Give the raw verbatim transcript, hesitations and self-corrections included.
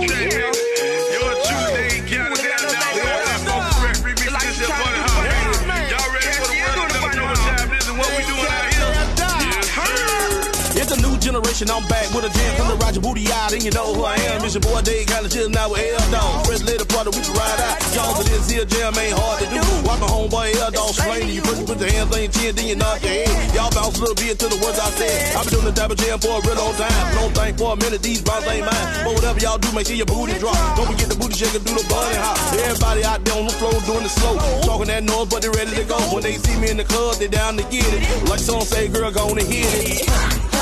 Generation, I'm back with a jam from the Roger Booty out, and you know who I am. It's your boy Dave, kinda chill now with L Dog. Fresh later party, we can ride out. Y'all to this here jam ain't hard to do. Watch my homeboy L Dog slang you. First you put your hands on your chin, then you knock your head. Y'all bounce a little bit to the words I said. I've been doing the dabber jam for a real long time. Don't think for a minute, these bounce ain't mine. But whatever y'all do, make sure your booty drop. Don't forget the booty shake and do the bunny hop. Everybody out there on the floor doing the slow. Talking that noise, but they ready to go. When they see me in the club, they down to get it. Like some say, girl, go on and hit it.